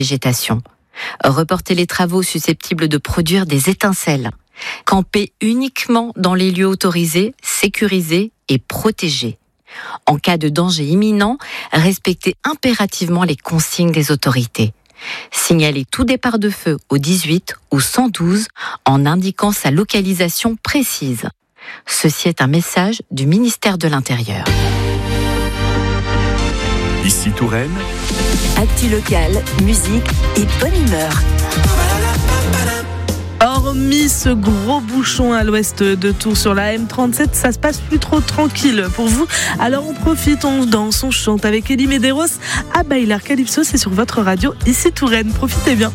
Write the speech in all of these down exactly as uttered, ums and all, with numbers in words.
végétation. Reporter les travaux susceptibles de produire des étincelles. Camper uniquement dans les lieux autorisés, sécurisés et protégés. En cas de danger imminent, respecter impérativement les consignes des autorités. Signaler tout départ de feu au dix-huit ou cent douze en indiquant sa localisation précise. Ceci est un message du ministère de l'Intérieur. Ici Touraine. Actu locale, musique et bonne humeur. Hormis ce gros bouchon à l'ouest de Tours sur la M trente-sept, ça se passe plus trop tranquille pour vous. Alors on profite, on danse, on chante avec Elie Medeiros à Bailar Calypso, c'est sur votre radio ici Touraine. Profitez bien.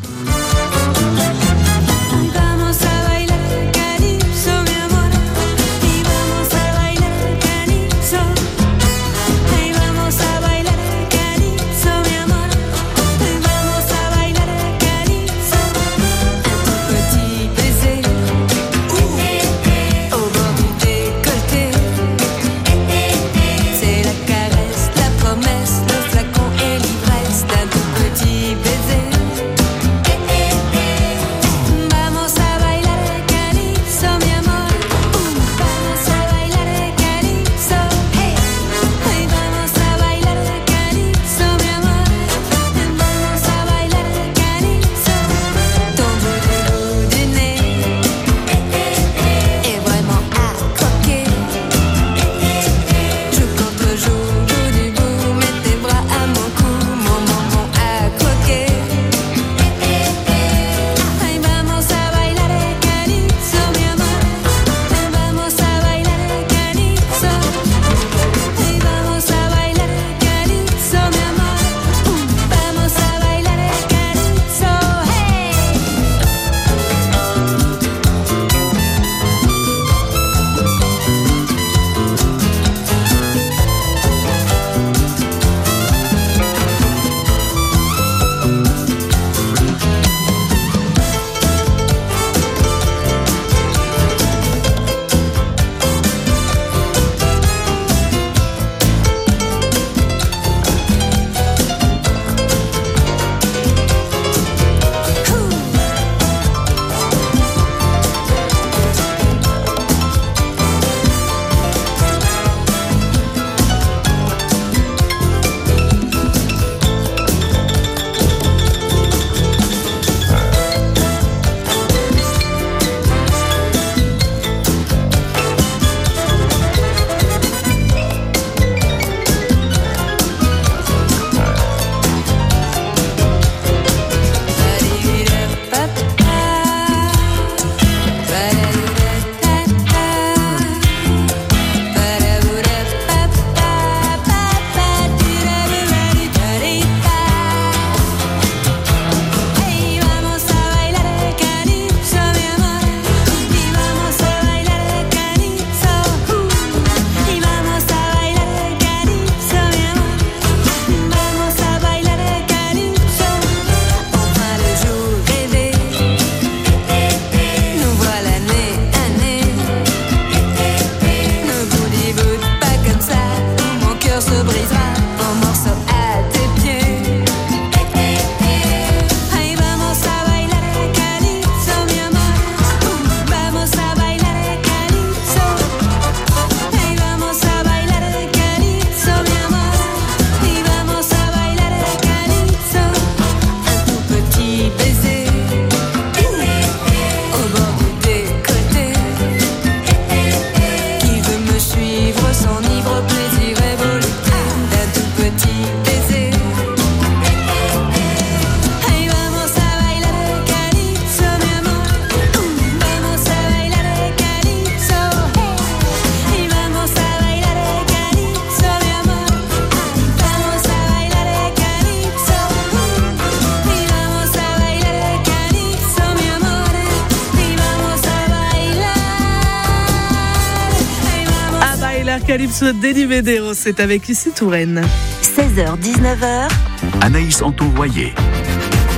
Calypso d'Elie Medeiros, c'est avec ici Touraine. seize heures dix-neuf heures. Anaïs Antourroyer.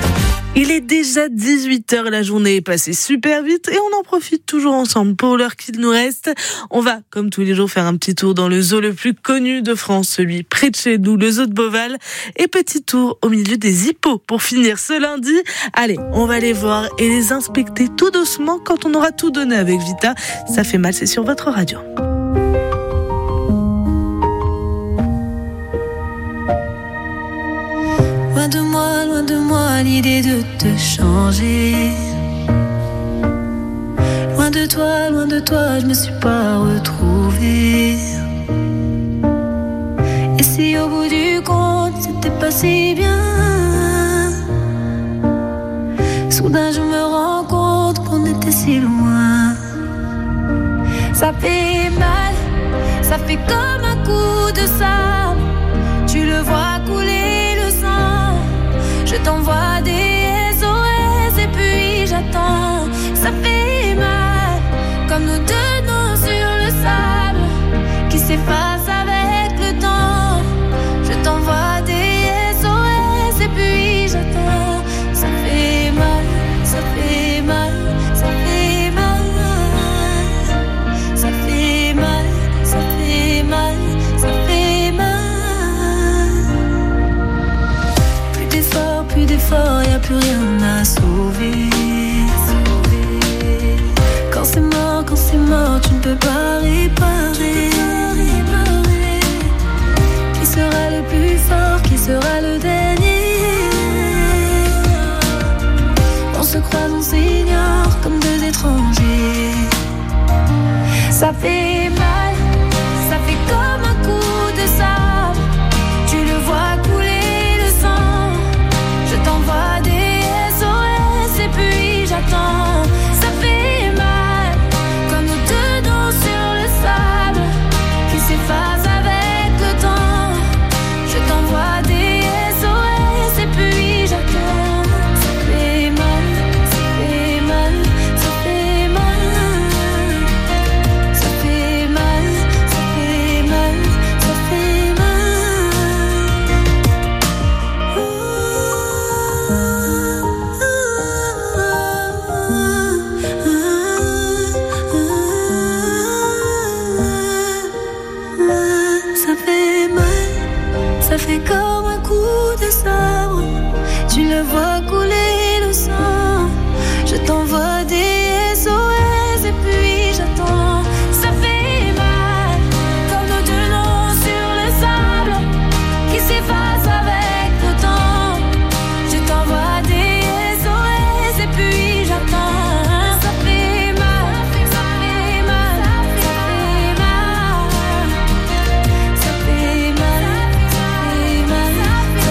Il est déjà dix-huit heures, la journée est passée super vite et on en profite toujours ensemble pour l'heure qu'il nous reste. On va, comme tous les jours, faire un petit tour dans le zoo le plus connu de France, celui près de chez nous, le zoo de Beauval. Et petit tour au milieu des hippos pour finir ce lundi. Allez, on va les voir et les inspecter tout doucement quand on aura tout donné avec Vita. Ça fait mal, c'est sur votre radio. Loin de moi, loin de moi, l'idée de te changer. Loin de toi, loin de toi, je me suis pas retrouvée. Et si au bout du compte, c'était pas si bien, soudain je me rends compte qu'on était si loin. Ça fait mal, ça fait comme un coup de sable. Tu le vois couler le sang. Je t'envoie des S O S et puis j'attends. Ça fait mal, comme nous deux noms sur le sable qui s'effacent avec le temps. Je t'envoie des S O S et puis j'attends. Ça fait mal, ça fait mal, ça fait mal. Ça fait mal, ça fait mal, ça fait mal. Plus d'efforts, plus d'efforts, y a plus rien à sauver. Quand c'est mort, quand c'est mort, tu ne peux pas réparer. Qui sera le plus fort, qui sera le dernier? On se croise, on s'ignore comme deux étrangers. Ça fait mal, ça fait comme un coup de sable. Tu le vois couler le sang. Je t'envoie des S O S et puis j'attends. Ça fait mal, comme nous deux noms sur le sable qui s'effacent avec le temps. Je t'envoie des S O S et puis j'attends. Ça fait mal, ça fait mal, ça fait mal. Ça fait mal, ça fait mal, ça fait mal. Ça fait mal, ça fait comme un coup de sabre. Tu le vois couler le sang. Je t'envoie des S O S et puis j'attends. Ça fait mal, comme nos deux noms sur le sable qui s'effacent avec le temps. Je t'envoie des S O S et puis j'attends. Ça fait mal, ça fait mal, ça fait mal. Ça fait mal, ça fait mal, ça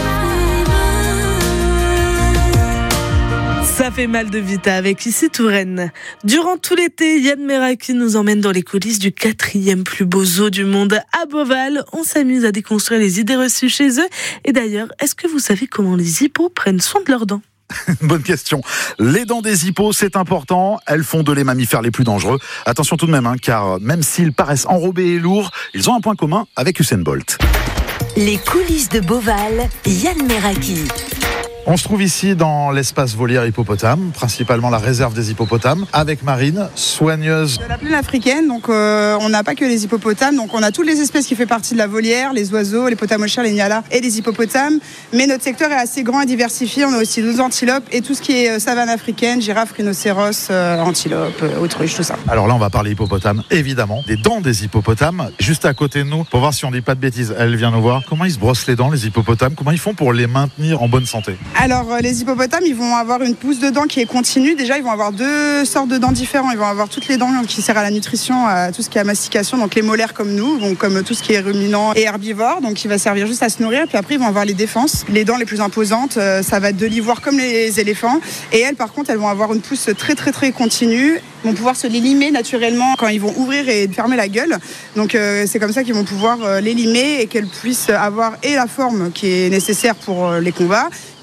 fait mal. Ça fait mal de Vita avec ici Touraine. Durant tout l'été, Yann Meraki nous emmène dans les coulisses du quatrième plus beau zoo du monde à Beauval. On s'amuse à déconstruire les idées reçues chez eux. Et d'ailleurs, est-ce que vous savez comment les hippos prennent soin de leurs dents ? Bonne question. Les dents des hippos, c'est important. Elles font de les mammifères les plus dangereux. Attention tout de même, hein, car même s'ils paraissent enrobés et lourds, ils ont un point commun avec Usain Bolt. Les coulisses de Beauval, Yann Meraki. On se trouve ici dans l'espace volière hippopotame, principalement la réserve des hippopotames, avec Marine, soigneuse. De la plaine africaine, donc euh, on n'a pas que les hippopotames, donc on a toutes les espèces qui font partie de la volière, les oiseaux, les potamochères, les nyalas et les hippopotames. Mais notre secteur est assez grand et diversifié. On a aussi douze antilopes et tout ce qui est savane africaine, girafes, rhinocéros, euh, antilopes, euh, autruches, tout ça. Alors là, on va parler hippopotames, évidemment, des dents des hippopotames. Juste à côté de nous, pour voir si on dit pas de bêtises, elle vient nous voir. Comment ils se brossent les dents, les hippopotames? Comment ils font pour les maintenir en bonne santé? Alors euh, les hippopotames, ils vont avoir une pousse de dents qui est continue. Déjà, ils vont avoir deux sortes de dents différentes. Ils vont avoir toutes les dents qui servent à la nutrition, à tout ce qui est à mastication, donc les molaires comme nous, donc comme tout ce qui est ruminant et herbivore, donc qui va servir juste à se nourrir. Puis après, ils vont avoir les défenses. Les dents les plus imposantes, euh, ça va être de l'ivoire comme les éléphants. Et elles, par contre, elles vont avoir une pousse très très très continue. Ils vont pouvoir se les limer naturellement quand ils vont ouvrir et fermer la gueule. Donc euh, c'est comme ça qu'ils vont pouvoir euh, les limer et qu'elles puissent avoir et la forme qui est nécessaire pour euh, les combats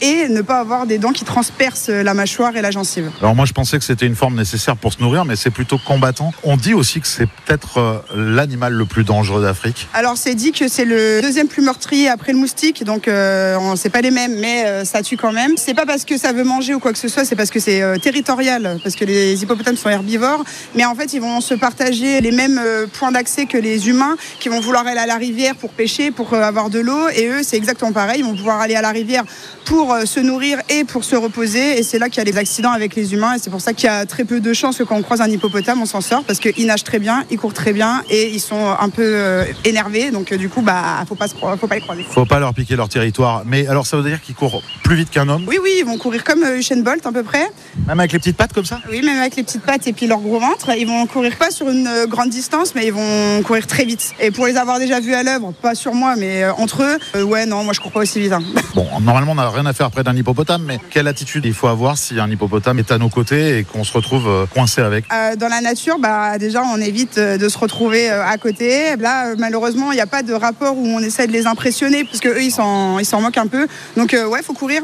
et ne pas avoir des dents qui transpercent la mâchoire et la gencive. Alors moi je pensais que c'était une forme nécessaire pour se nourrir, mais c'est plutôt combattant. On dit aussi que c'est peut-être euh, l'animal le plus dangereux d'Afrique. Alors c'est dit que c'est le deuxième plus meurtrier après le moustique, donc euh, on sait pas les mêmes, mais euh, ça tue quand même. C'est pas parce que ça veut manger ou quoi que ce soit, c'est parce que c'est euh, territorial, parce que les hippopotames sont herbivores, mais en fait ils vont se partager les mêmes euh, points d'accès que les humains, qui vont vouloir aller à la rivière pour pêcher, pour euh, avoir de l'eau, et eux c'est exactement pareil, ils vont pouvoir aller à la rivière pour euh, se nourrir et pour se reposer, et c'est là qu'il y a les accidents avec les humains, et c'est pour ça qu'il y a très peu de chances que quand on croise un hippopotame on s'en sort, parce qu'ils nagent très bien, ils courent très bien, et ils sont un peu euh, énervés, donc euh, du coup bah faut pas se, faut pas les croiser. Faut pas leur piquer leur territoire. Mais alors ça veut dire qu'ils courent plus vite qu'un homme? Oui oui, ils vont courir comme euh, Usain Bolt à peu près. Même avec les petites pattes comme ça? Oui, même avec les petites pattes et puis leur gros ventre, ils vont courir pas sur une euh, grande distance, mais ils vont courir très vite. Et pour les avoir déjà vus à l'œuvre, pas sur moi, mais euh, entre eux, euh, ouais non, moi je cours pas aussi vite. Hein. Bon, normalement on n'a rien à faire près d'un hippopotame, mais quelle attitude il faut avoir si un hippopotame est à nos côtés et qu'on se retrouve euh, coincé avec? euh, Dans la nature, bah déjà on évite euh, de se retrouver euh, à côté. Là, euh, malheureusement, il n'y a pas de rapport où on essaie de les impressionner, parce que eux ils s'en, ils s'en moquent un peu. Donc euh, ouais, faut courir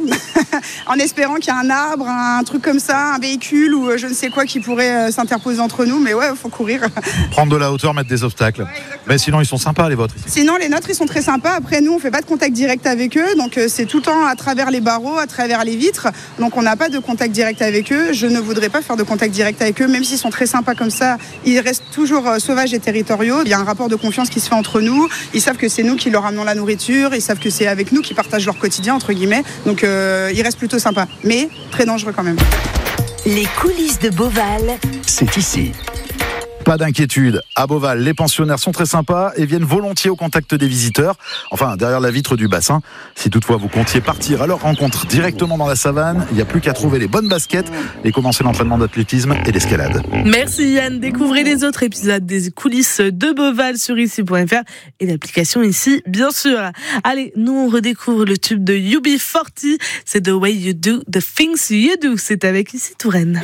en espérant qu'il y a un arbre, un truc comme ça, un véhicule ou euh, je ne sais quoi qui pourrait euh, s'interposer entre nous. Mais ouais, faut courir. Prendre de la hauteur, mettre des obstacles. Ouais, mais sinon ils sont sympas les vôtres ici. Sinon les nôtres ils sont très sympas. Après nous on fait pas de contact direct avec eux, donc euh, c'est tout le temps à travers les barreaux, à travers les vitres. Donc on n'a pas de contact direct avec eux. Je ne voudrais pas faire de contact direct avec eux, même s'ils sont très sympas comme ça. Ils restent toujours euh, sauvages et territoriaux. Il y a un rapport de confiance qui se fait entre nous. Ils savent que c'est nous qui leur amenons la nourriture. Ils savent que c'est avec nous qu'ils partagent leur quotidien entre guillemets. Donc euh, ils restent plutôt sympas, mais très dangereux quand même. Les coulisses de Beauval, c'est ici. Pas d'inquiétude, à Beauval, les pensionnaires sont très sympas et viennent volontiers au contact des visiteurs, enfin derrière la vitre du bassin. Si toutefois vous comptiez partir à leur rencontre directement dans la savane, il n'y a plus qu'à trouver les bonnes baskets et commencer l'entraînement d'athlétisme et d'escalade. Merci Yann, découvrez les autres épisodes des coulisses de Beauval sur ici point f r et l'application ici bien sûr. Allez, nous on redécouvre le tube de U B quarante, c'est The Way You Do, The Things You Do, c'est avec ici Touraine.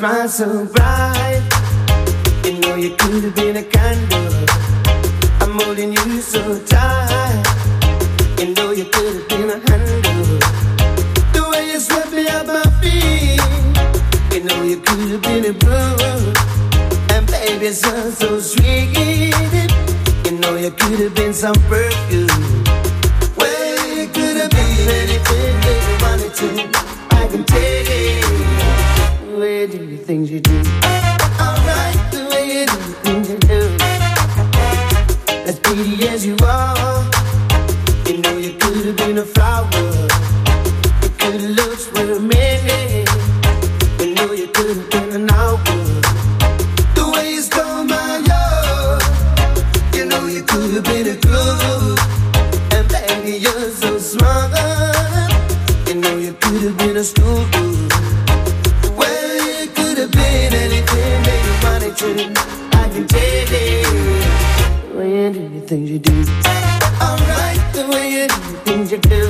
You know you could have been a candle. I'm holding you so tight. You know you could have been a handle. The way you swept me off my feet. You know you could have been a broom. And baby, it sounds so sweet. You know you could have been some perfume. Well, you could have been anything that you wanted to. I can take it. Where do the things you do? Alright. As pretty as you are, you know you could have been a flower. Your good looks were a minute. You know you could have been an hour. The way you stole my love, you know you could have been a groove. And baby, you're so smart. You know you could have been a school boo. Well, you could have been anything that you wanted to. I can take it. The way you do the things you do. Alright, the way you do the things you do.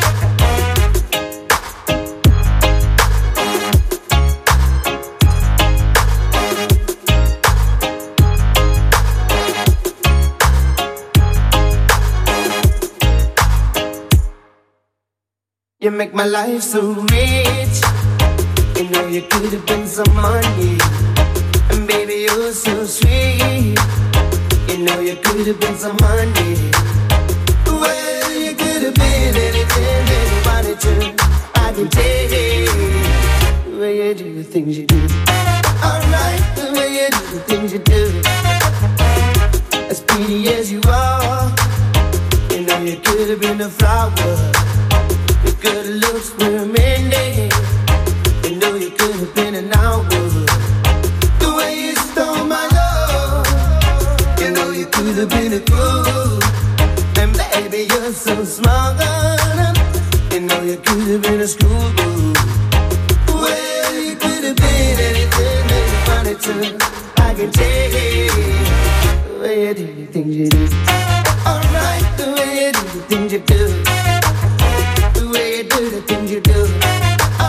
You make my life so rich. You know you could have been some money. And baby, you're so sweet. You know you could have been some money. Well, you could have been anything that you wanted to. I can take it. The way you do the things you do. Alright, the way you do the things you do. As pretty as you are, you know you could have been a flower. Your good looks were a minute. You know you could have been an hour. The way you stole my love, you know you could have been a groove. And baby, you're so smart. You know you could have been a schoolboy. Well, you could have been anything that you wanted to. I can take it. The way you do the things you do. Alright, the way you do the things you do. The way you do the things you do.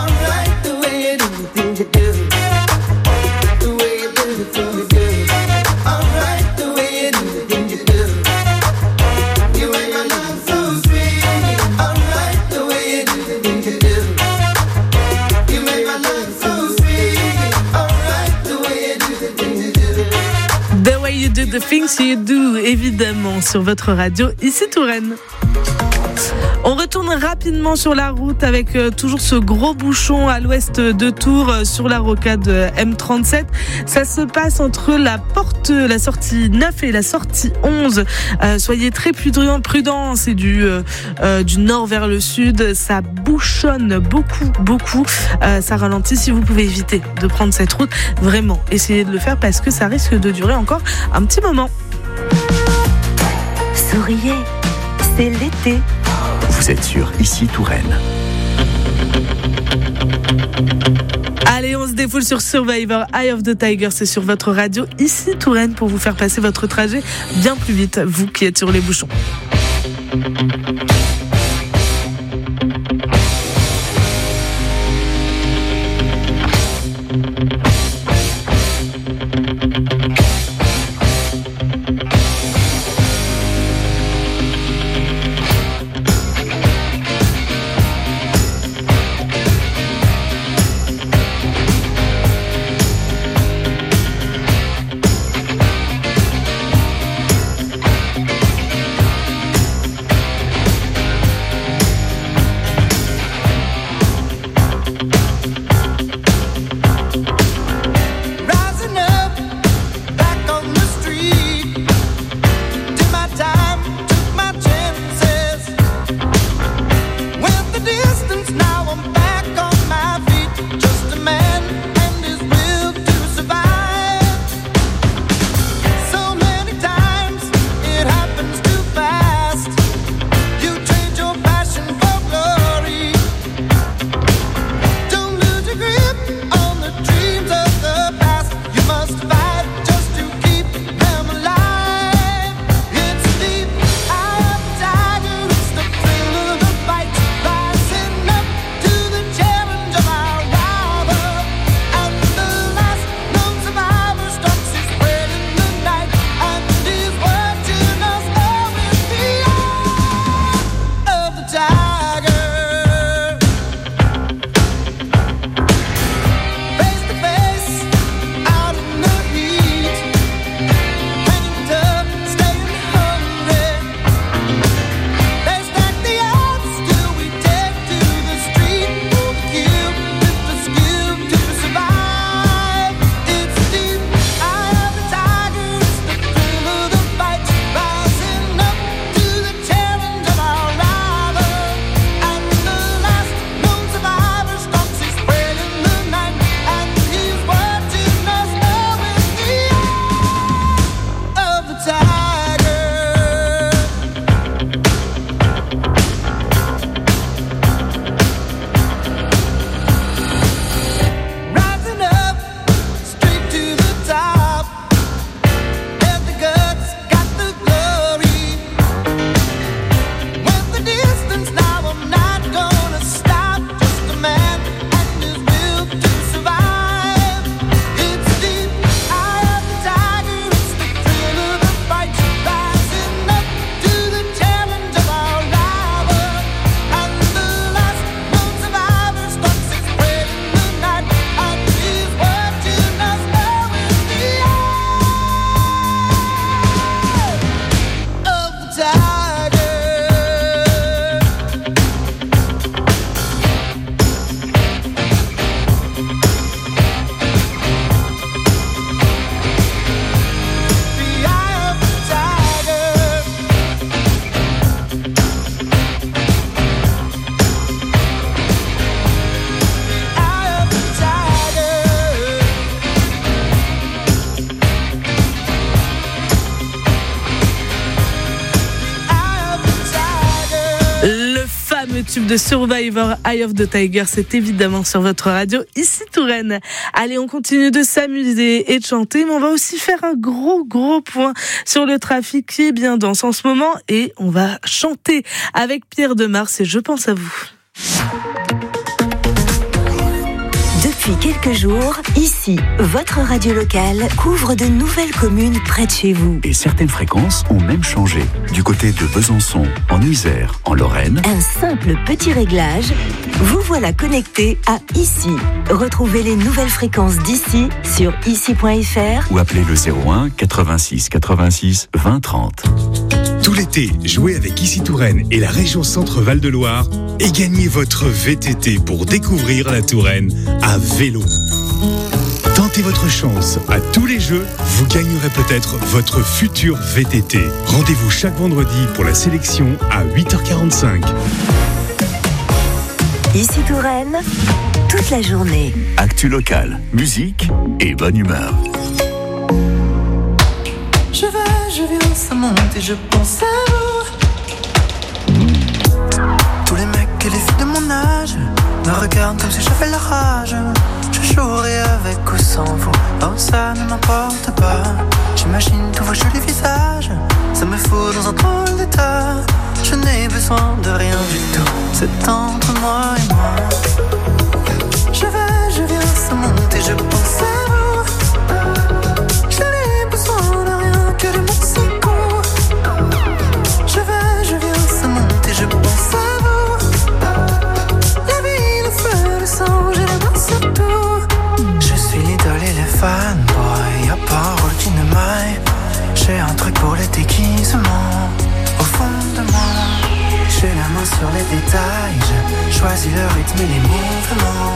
Do the Things You Do, évidemment, sur votre radio, ici Touraine. On retourne rapidement sur la route avec euh, toujours ce gros bouchon à l'ouest de Tours euh, sur la rocade euh, M trente-sept. Ça se passe entre la porte, la sortie neuf et la sortie onze. Euh, soyez très prudents, prudents. C'est du, euh, euh, du nord vers le sud. Ça bouchonne beaucoup, beaucoup. Euh, ça ralentit. Si vous pouvez éviter de prendre cette route, vraiment, essayez de le faire parce que ça risque de durer encore un petit moment. Souriez, c'est l'été. Vous êtes sur Ici Touraine. Allez, on se défoule sur Survivor, Eye of the Tiger, c'est sur votre radio Ici Touraine pour vous faire passer votre trajet bien plus vite, vous qui êtes sur les bouchons. Tube de Survivor, Eye of the Tiger, c'est évidemment sur votre radio ici Touraine. Allez, on continue de s'amuser et de chanter, mais on va aussi faire un gros gros point sur le trafic qui est bien dense en ce moment et on va chanter avec Pierre Demars et Je pense à vous. Depuis Depuis quelques jours, ici, votre radio locale couvre de nouvelles communes près de chez vous. Et certaines fréquences ont même changé. Du côté de Besançon, en Isère, en Lorraine. Un simple petit réglage, vous voilà connecté à Ici. Retrouvez les nouvelles fréquences d'ici sur ici point f r ou appelez le zéro un quatre-vingt-six quatre-vingt-six vingt trente. Tout l'été, jouez avec Ici Touraine et la région Centre-Val de Loire et gagnez votre V T T pour découvrir la Touraine à vélo. Tentez votre chance. À tous les jeux, vous gagnerez peut-être votre futur V T T. Rendez-vous chaque vendredi pour la sélection à huit heures quarante-cinq. Ici Touraine, toute la journée. Actu locale, musique et bonne humeur. Je vais, je viens, ça monte et je pense à vous. Tous les mecs et les filles de mon âge me regardent comme si j'avais la rage. Je jouerai avec ou sans vous, oh ça ne m'importe pas. J'imagine tous vos jolis visages, ça me fout dans un drôle d'état. Je n'ai besoin de rien du tout, c'est entre moi et moi. Je vais, je viens, ça monte et je pense à vous. Je n'ai besoin de rien que de mon secours. Je vais, je viens, ça monte et je pense à vous. La vie, le feu, le sang, j'ai la main sur tout. Je suis l'idole et le fanboy, à part qui ne maille. J'ai un truc pour les déguisements, au fond de moi. J'ai la main sur les détails, je choisis le rythme et les mouvements.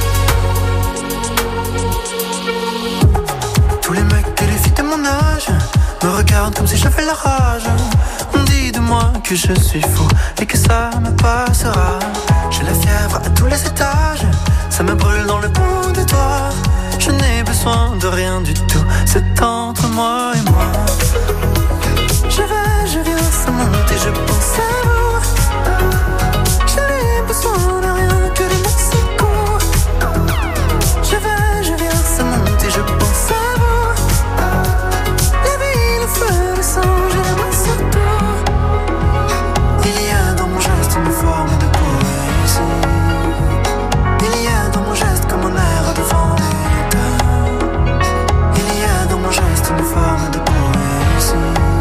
Tous les mecs et les filles de mon âge me regardent comme si j'avais la rage. On dit de moi que je suis fou et que ça me passera. J'ai la fièvre à tous les étages, ça me brûle dans le bout des doigts. Je n'ai besoin de rien du tout, c'est entre moi et moi. Je vais, je viens, ça monte et je pense à vous. Je n'ai besoin de rien que de mon secours. Je vais, je viens, ça monte et je pense à vous. La vie, le feu, le sang, j'ai la main sur tout. Il y a dans mon geste une forme de poésie. Il y a dans mon geste comme un air devant l'état. Il y a dans mon geste une forme de poésie.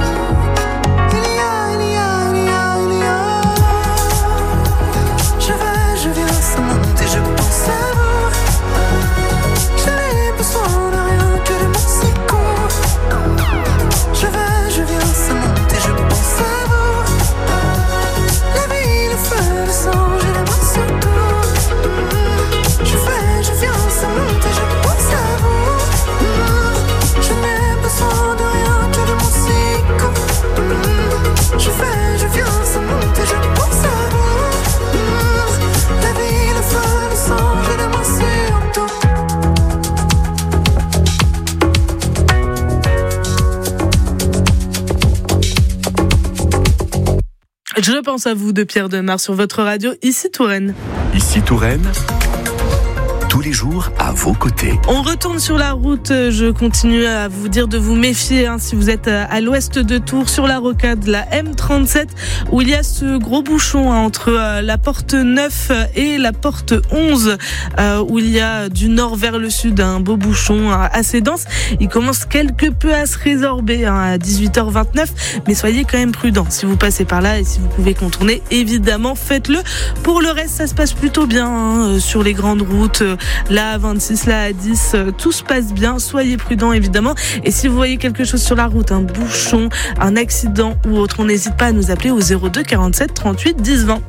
Je pense à vous de Pierre Demar sur votre radio Ici Touraine. Ici Touraine, tous les jours à vos côtés. On retourne sur la route, je continue à vous dire de vous méfier hein, si vous êtes à l'ouest de Tours, sur la rocade, la M trente-sept, où il y a ce gros bouchon hein, entre euh, la porte neuf et la porte onze, euh, où il y a du nord vers le sud un beau bouchon hein, assez dense. Il commence quelque peu à se résorber hein, à dix-huit heures vingt-neuf, mais soyez quand même prudents si vous passez par là et si vous pouvez contourner, évidemment faites-le. Pour le reste, ça se passe plutôt bien hein, sur les grandes routes. La A vingt-six, la A dix, tout se passe bien. Soyez prudents évidemment. Et si vous voyez quelque chose sur la route, un bouchon, un accident ou autre, on n'hésite pas à nous appeler au zéro deux quarante-sept trente-huit dix vingt.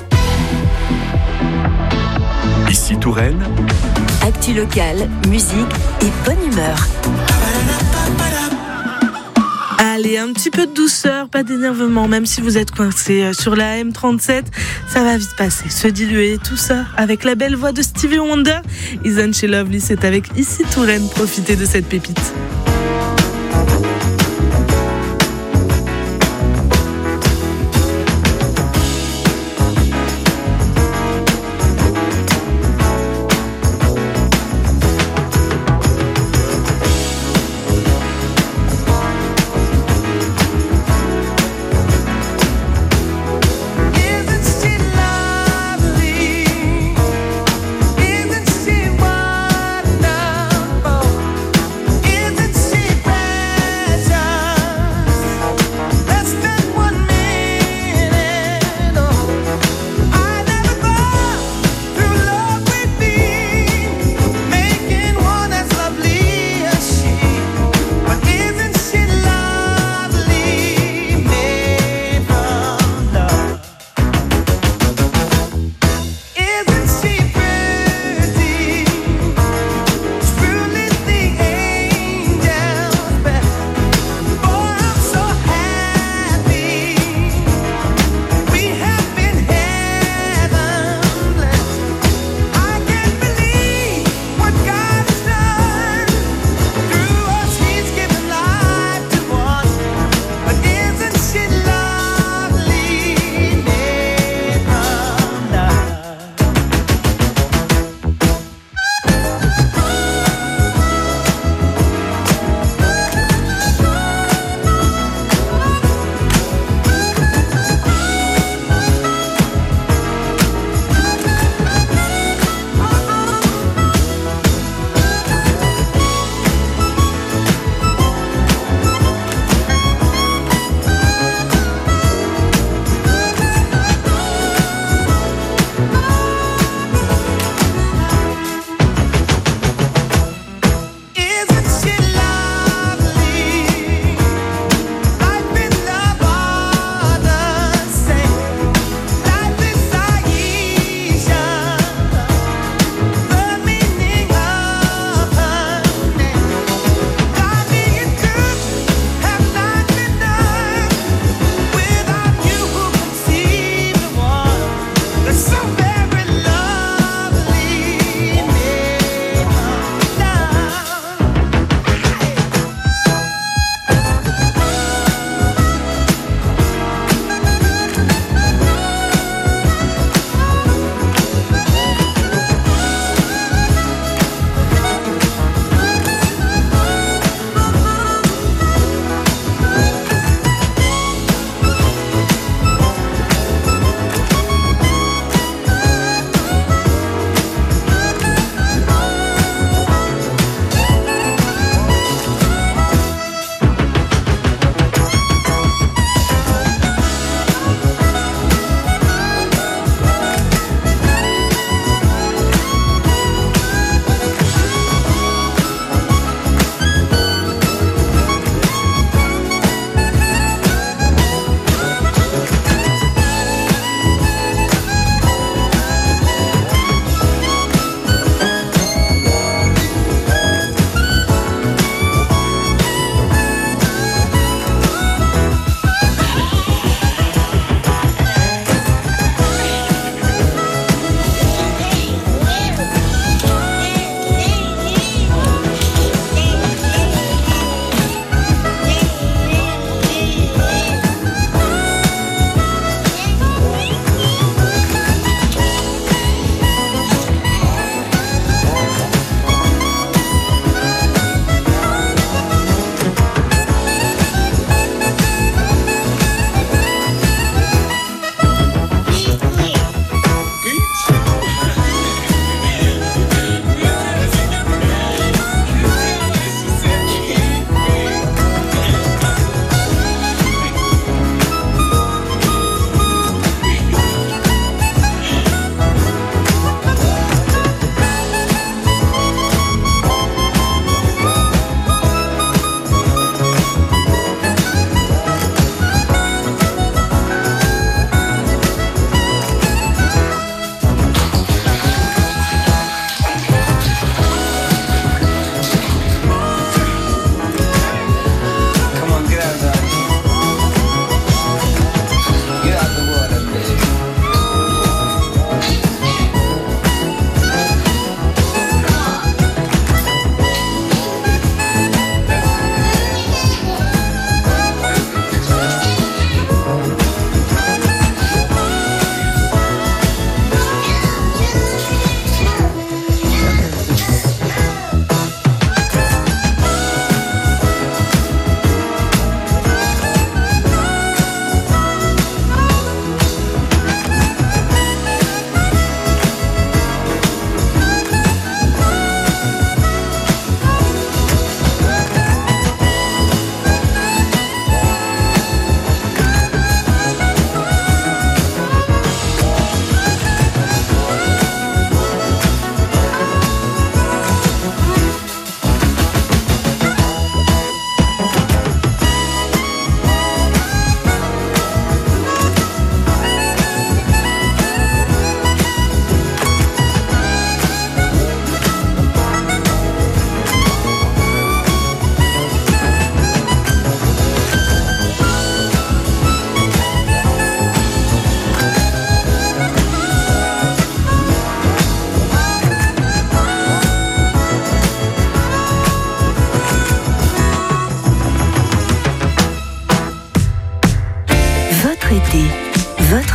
Ici Touraine, actu locale, musique et bonne humeur. Allez, un petit peu de douceur, pas d'énervement, même si vous êtes coincé sur la M trente-sept, ça va vite passer, se diluer, tout ça avec la belle voix de Stevie Wonder. Isn't She Lovely, c'est avec Ici Touraine, profitez de cette pépite. Isn't she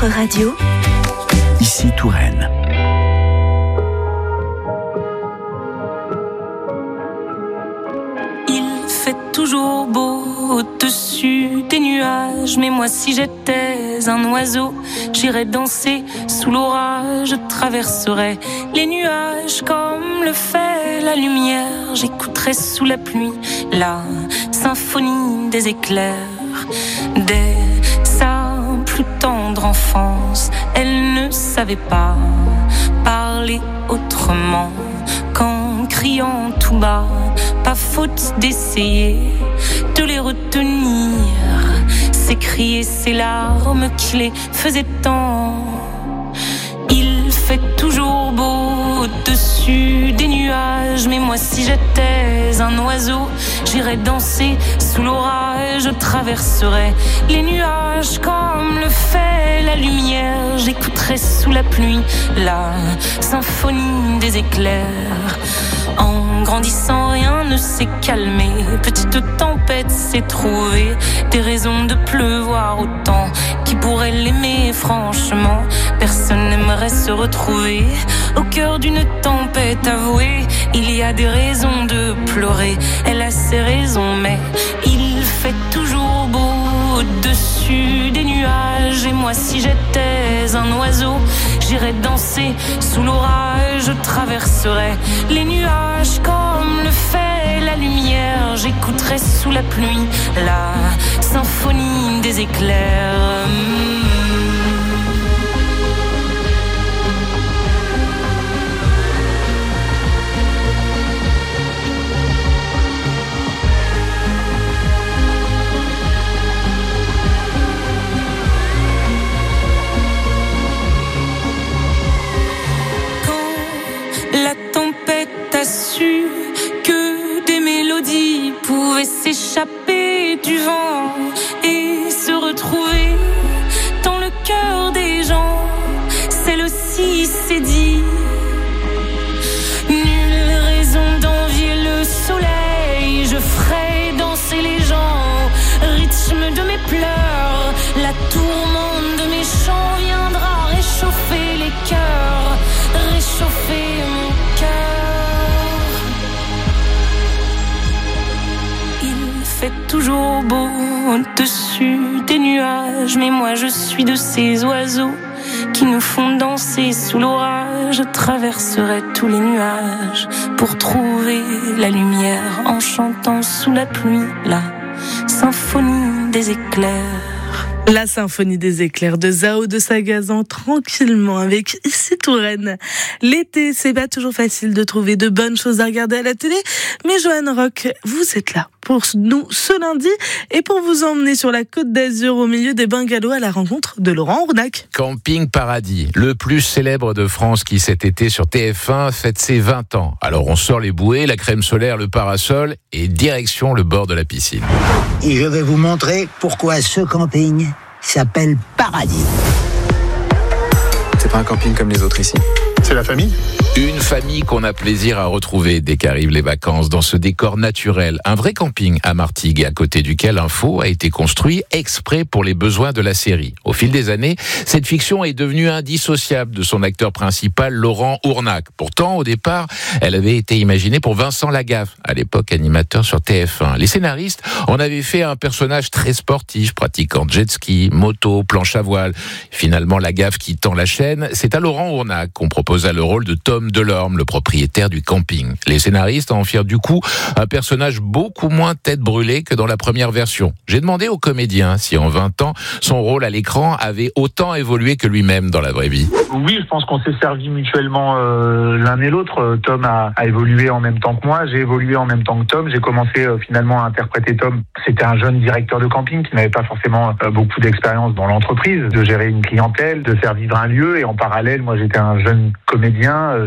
radio. Ici Touraine. Il fait toujours beau au-dessus des nuages, mais moi si j'étais un oiseau, j'irais danser sous l'orage, je traverserais les nuages comme le fait la lumière, j'écouterais sous la pluie la symphonie des éclairs. Dès sa plus tendre enfance, elle ne savait pas parler autrement qu'en criant tout bas. Pas faute d'essayer de les retenir, ces cris et ces larmes qui les faisaient tant. Il fait toujours beau au-dessus des nuages, mais moi si j'étais un oiseau, j'irais danser sous l'orage, je traverserais les nuages comme le fait la lumière, j'écouterais sous la pluie la symphonie des éclairs. En grandissant, rien ne s'est calmé. Petite tempête s'est trouvée des raisons de pleuvoir autant. Qui pourrait l'aimer, franchement? Personne n'aimerait se retrouver au cœur d'une tempête avouée. Il y a des raisons de pleurer, elle a ses raisons, mais il fait toujours beau au-dessus des nuages. Et moi si j'étais un oiseau, j'irais danser sous l'orage, je traverserais les nuages comme le fait la lumière, j'écouterais sous la pluie la symphonie des éclairs. T'as su que des mélodies pouvaient s'échapper du vent et se retrouver dans le cœur des gens. Celle aussi s'est dit, nulle raison d'envier le soleil. Je ferai danser les gens au rythme de mes pleurs. La tourmente de mes chants viendra réchauffer les cœurs, réchauffer mon cœur. Fait toujours beau au-dessus des nuages, mais moi je suis de ces oiseaux qui nous font danser sous l'orage. Je traverserai tous les nuages pour trouver la lumière en chantant sous la pluie la symphonie des éclairs. La symphonie des éclairs de Zao de Sagazan, tranquillement avec Ici Touraine. L'été, c'est pas toujours facile de trouver de bonnes choses à regarder à la télé, mais Johan Rock, vous êtes là pour nous ce lundi et pour vous emmener sur la Côte d'Azur au milieu des bungalows à la rencontre de Laurent Ournac. Camping Paradis, le plus célèbre de France qui cet été sur T F un fête ses vingt ans. Alors on sort les bouées, la crème solaire, le parasol et direction le bord de la piscine. Et je vais vous montrer pourquoi ce camping s'appelle Paradis. C'est pas un camping comme les autres ici. C'est la famille ? Une famille qu'on a plaisir à retrouver dès qu'arrivent les vacances dans ce décor naturel. Un vrai camping à Martigues, à côté duquel un faux a été construit exprès pour les besoins de la série. Au fil des années, cette fiction est devenue indissociable de son acteur principal, Laurent Ournac. Pourtant, au départ, elle avait été imaginée pour Vincent Lagaffe, à l'époque animateur sur T F un. Les scénaristes en avaient fait un personnage très sportif, pratiquant jet ski, moto, planche à voile. Finalement, Lagaffe quittant la chaîne, c'est à Laurent Ournac qu'on proposa le rôle de Tom Delorme, le propriétaire du camping. Les scénaristes en firent du coup un personnage beaucoup moins tête brûlée que dans la première version. J'ai demandé au comédien si en vingt ans, son rôle à l'écran avait autant évolué que lui-même dans la vraie vie. Oui, je pense qu'on s'est servi mutuellement euh, l'un et l'autre. Tom a, a évolué en même temps que moi, j'ai évolué en même temps que Tom. J'ai commencé euh, finalement à interpréter Tom. C'était un jeune directeur de camping qui n'avait pas forcément euh, beaucoup d'expérience dans l'entreprise, de gérer une clientèle, de faire vivre un lieu. Et en parallèle, moi j'étais un jeune comédien.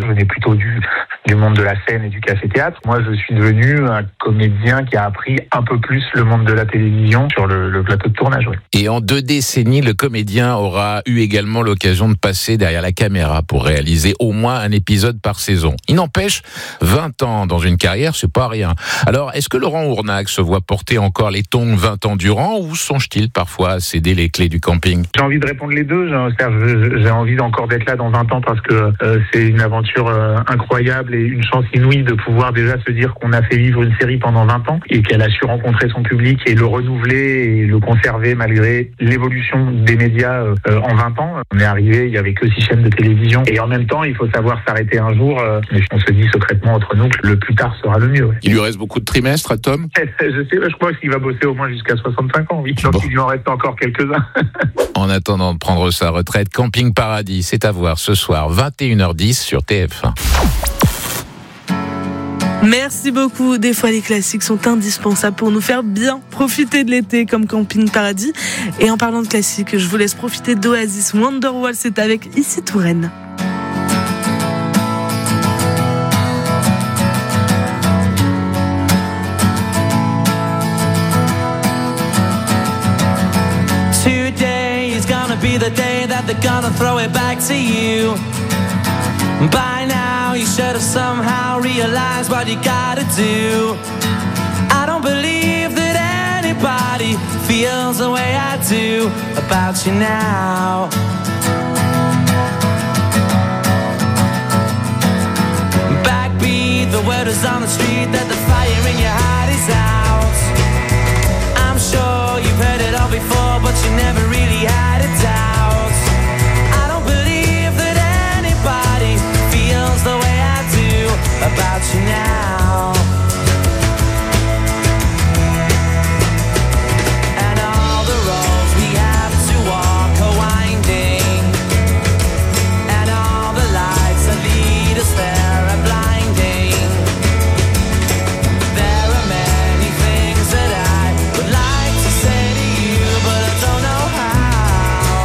je venais plutôt du, du monde de la scène et du café-théâtre. Moi, je suis devenu un comédien qui a appris un peu plus le monde de la télévision sur le, le plateau de tournage. Ouais. Et en deux décennies, le comédien aura eu également l'occasion de passer derrière la caméra pour réaliser au moins un épisode par saison. Il n'empêche, vingt ans dans une carrière, c'est pas rien. Alors, est-ce que Laurent Ournac se voit porter encore les tongs vingt ans durant ou songe-t-il parfois à céder les clés du camping? J'ai envie de répondre les deux. J'ai envie encore d'être là dans vingt ans parce que euh, c'est une aventure euh, incroyable et une chance inouïe de pouvoir déjà se dire qu'on a fait vivre une série pendant vingt ans et qu'elle a su rencontrer son public et le renouveler et le conserver malgré l'évolution des médias euh, en vingt ans. On est arrivé, il y avait que six chaînes de télévision et en même temps, il faut savoir s'arrêter un jour. Euh, mais on se dit secrètement entre nous que le plus tard sera le mieux. Ouais. Il lui reste beaucoup de trimestres à Tom? Je sais, je crois qu'il va bosser au moins jusqu'à soixante-cinq ans, oui. Donc bon. Il lui en reste encore quelques-uns. En attendant de prendre sa retraite, Camping Paradis, c'est à voir ce soir, vingt et une heures dix sur T F un. Merci beaucoup. Des fois, les classiques sont indispensables pour nous faire bien profiter de l'été comme Camping Paradis. Et en parlant de classiques, je vous laisse profiter d'Oasis. Wonderwall, c'est avec Ici Touraine. Be the day that they're gonna throw it back to you. By now you should have somehow realized what you gotta do. I don't believe that anybody feels the way I do about you now. Backbeat, the word is on the street that the fire in your heart is out. I'm sure you've heard it all before, but you never really had a doubt. I don't believe that anybody feels the way I do about you now. And all the roads we have to walk are winding, and all the lights that lead us there are blinding. There are many things that I would like to say to you, but I don't know how.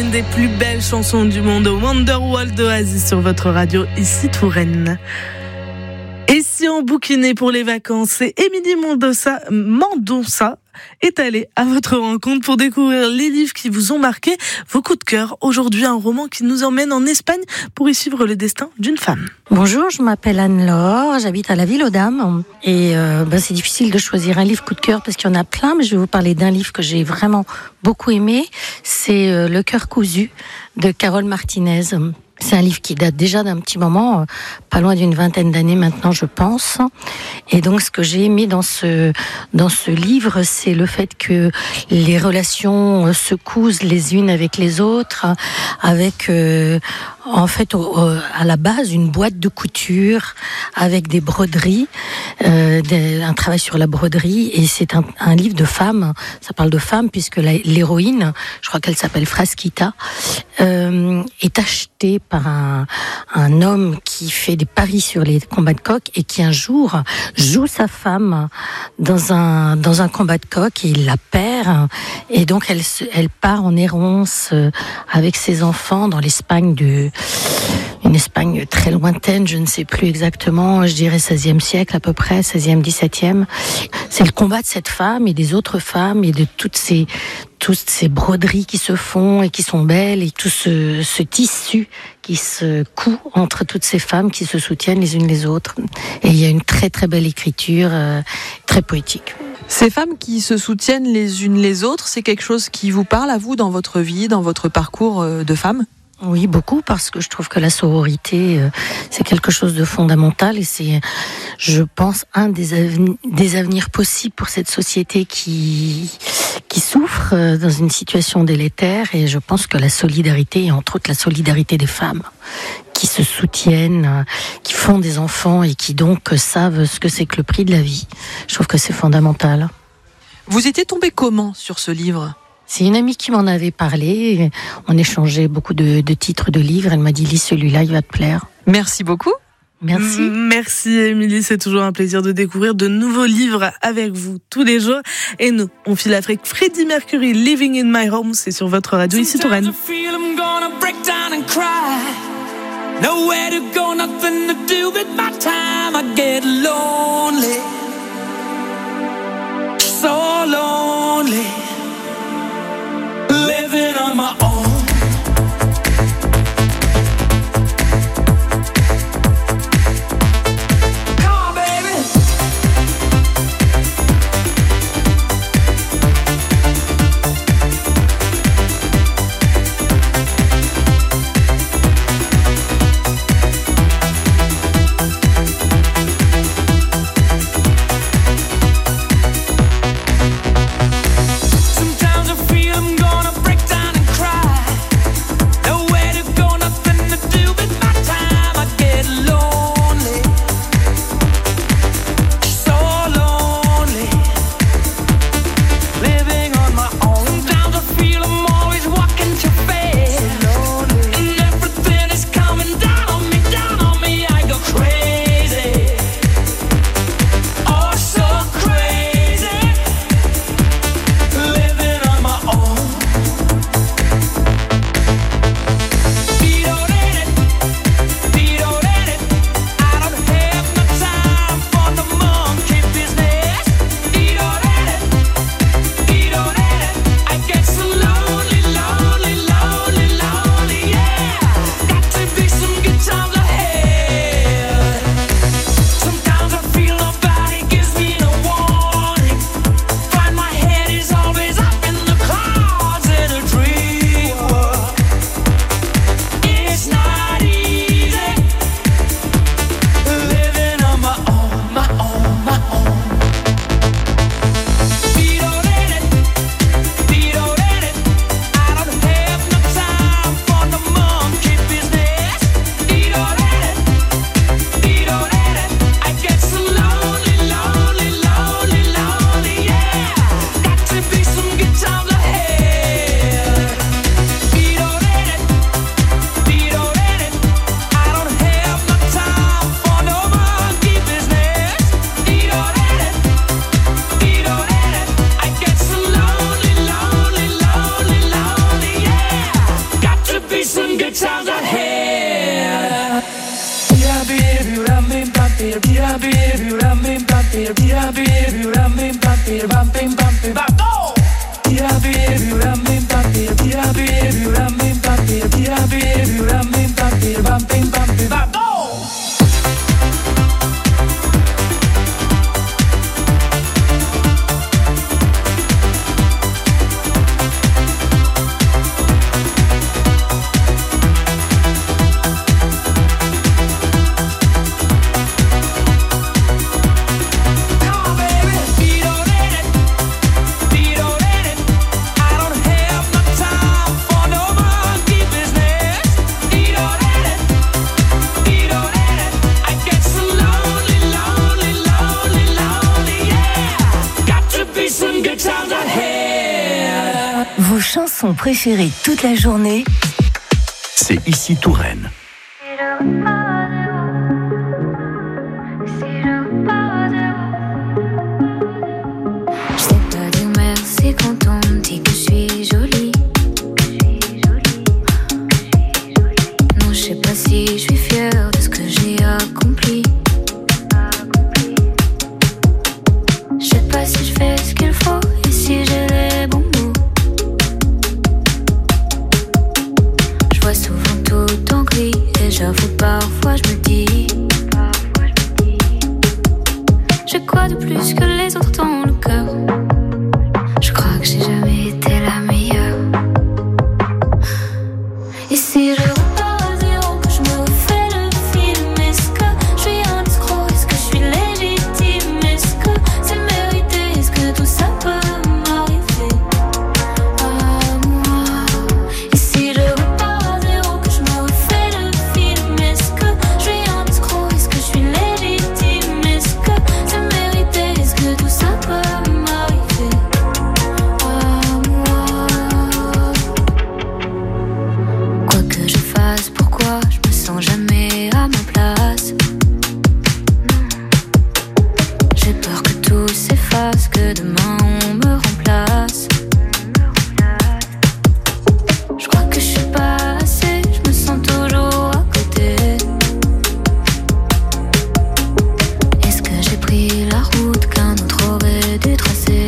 l'une des plus belles chansons du monde, Wonderwall d'Oasis sur votre radio, ici Touraine. Et si on bouquinait pour les vacances, c'est Émilie Mendonça, Mendonça est allée à votre rencontre pour découvrir les livres qui vous ont marqué, vos coups de cœur. Aujourd'hui, un roman qui nous emmène en Espagne pour y suivre le destin d'une femme. Bonjour, je m'appelle Anne-Laure, j'habite à la Ville aux Dames et euh, ben c'est difficile de choisir un livre coup de cœur parce qu'il y en a plein, mais je vais vous parler d'un livre que j'ai vraiment beaucoup aimé, c'est euh, Le cœur cousu de Carole Martinez. C'est un livre qui date déjà d'un petit moment, pas loin d'une vingtaine d'années maintenant, je pense. Et donc, ce que j'ai aimé dans ce dans ce livre, c'est le fait que les relations se cousent les unes avec les autres, avec euh, en fait au, au, à la base une boîte de couture avec des broderies, euh, des, un travail sur la broderie. Et c'est un, un livre de femmes. Ça parle de femmes puisque la, l'héroïne, je crois qu'elle s'appelle Frasquita, euh, est achetée par un, un homme qui fait des paris sur les combats de coq et qui un jour joue sa femme dans un dans un combat de coq et il la perd et donc elle elle part en errance avec ses enfants dans l'Espagne de une Espagne très lointaine, je ne sais plus exactement, je dirais seizième siècle à peu près, seizième, dix-septième. C'est le combat de cette femme et des autres femmes et de toutes ces toutes ces broderies qui se font et qui sont belles et tout ce, ce tissu qui se coud entre toutes ces femmes qui se soutiennent les unes les autres. Et il y a une très très belle écriture, euh, très poétique. Ces femmes qui se soutiennent les unes les autres, c'est quelque chose qui vous parle à vous dans votre vie, dans votre parcours de femme ? Oui, beaucoup, parce que je trouve que la sororité, euh, c'est quelque chose de fondamental et c'est, je pense, un des, aveni- des avenirs possibles pour cette société qui, qui souffre euh, dans une situation délétère. Et je pense que la solidarité, et entre autres la solidarité des femmes, qui se soutiennent, euh, qui font des enfants et qui donc euh, savent ce que c'est que le prix de la vie, je trouve que c'est fondamental. Vous étiez tombée comment sur ce livre ? C'est une amie qui m'en avait parlé. On échangeait beaucoup de, de titres de livres. Elle m'a dit, lis celui-là, il va te plaire. Merci beaucoup. Merci. Merci Émilie, c'est toujours un plaisir de découvrir de nouveaux livres avec vous tous les jours. Et nous, on file avec Freddie Mercury, Living in My Home, c'est sur votre radio ici Touraine. Nowhere to go, nothing to do with my time. I get lonely, so lonely. Living on my own. Come on, baby. Vos chansons préférées toute la journée, c'est ici Touraine. Je sais pas dire merci quand on me dit que je suis jolie. Non, je sais pas si je suis fière de ce que j'ai accompli. Je sais pas si je fais ce qu'il faut et si j'ai les bons mots. Je vois souvent tout en gris et j'avoue parfois je me dis, j'ai quoi de plus que les autres dans le cœur? Je crois que j'ai jamais été la meilleure. Et si je repars à zéro, que je me refais le film, est-ce que je suis un escroc? Est-ce que je suis légitime? Est-ce que c'est mérité? Est-ce que tout ça peut m'arriver à moi? Et si je repars à zéro, que je me refais le film, est-ce que je suis un escroc? Est-ce que je suis légitime? Est-ce que c'est mérité? Est-ce que tout ça peut m'arriver à moi? Quoi que je fasse, pourquoi je me sens jamais à ma place? J'ai peur que tout s'efface, que demain on me remplace. Je crois que je suis pas assez, je me sens toujours à côté. Est-ce que j'ai pris la route qu'un autre aurait dû tracer?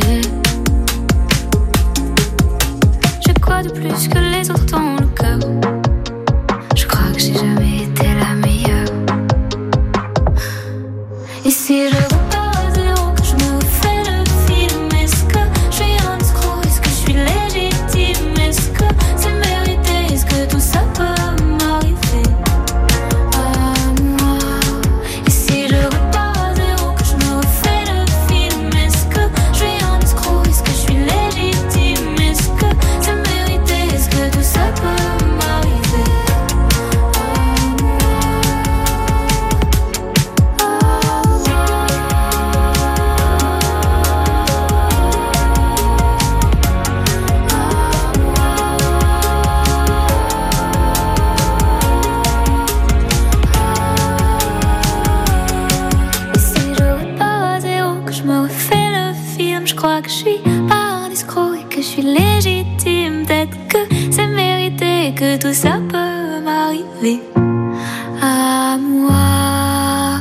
J'ai quoi de plus que les autres dans le cœur? Je crois que j'ai jamais été la meilleure. Et si je repars à zéro, que je me refais le film, est-ce que je suis un escroc? Est-ce que je suis légitime? Est-ce que c'est mérité? Est-ce que tout ça peut m'arriver à moi? Et si je repars à zéro, que je me refais le film, est-ce que je suis un escroc? Est-ce que je suis légitime? Est-ce que c'est mérité? Est-ce que tout ça peut m'arriver à moi? Et si je repars à zéro, que je me refais le film, je crois que je suis pas un escroc et que je suis légitime. Peut-être que c'est mérité et que tout ça peut m'arriver à moi,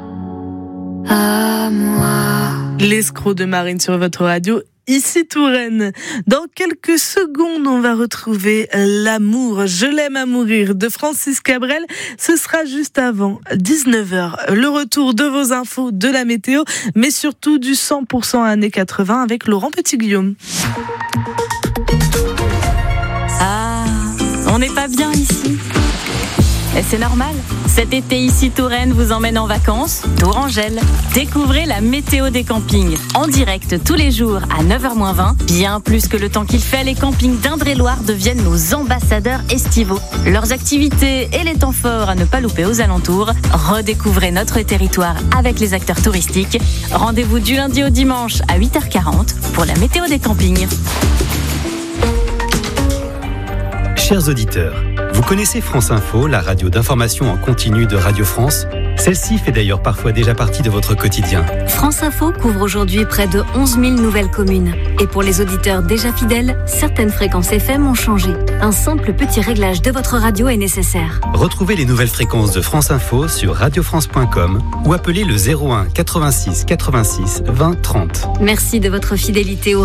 à moi. L'escroc de Marine sur votre radio. Ici Touraine. Dans quelques secondes, on va retrouver L'amour, je l'aime à mourir de Francis Cabrel. Ce sera juste avant dix-neuf heures. Le retour de vos infos, de la météo, mais surtout du cent pour cent années quatre-vingts avec Laurent Petit-Guillaume. Ah, on n'est pas bien ici. Et c'est normal. Cet été, ici Touraine vous emmène en vacances, Tourangelle. Découvrez la météo des campings. En direct tous les jours à neuf heures moins vingt. Bien plus que le temps qu'il fait, les campings d'Indre-et-Loire deviennent nos ambassadeurs estivaux. Leurs activités et les temps forts à ne pas louper aux alentours. Redécouvrez notre territoire avec les acteurs touristiques. Rendez-vous du lundi au dimanche à huit heures quarante pour la météo des campings. Chers auditeurs, vous connaissez France Info, la radio d'information en continu de Radio France ? Celle-ci fait d'ailleurs parfois déjà partie de votre quotidien. France Info couvre aujourd'hui près de onze mille nouvelles communes. Et pour les auditeurs déjà fidèles, certaines fréquences F M ont changé. Un simple petit réglage de votre radio est nécessaire. Retrouvez les nouvelles fréquences de France Info sur radio france point com ou appelez le zéro un quatre-vingt-six quatre-vingt-six vingt trente. Merci de votre fidélité au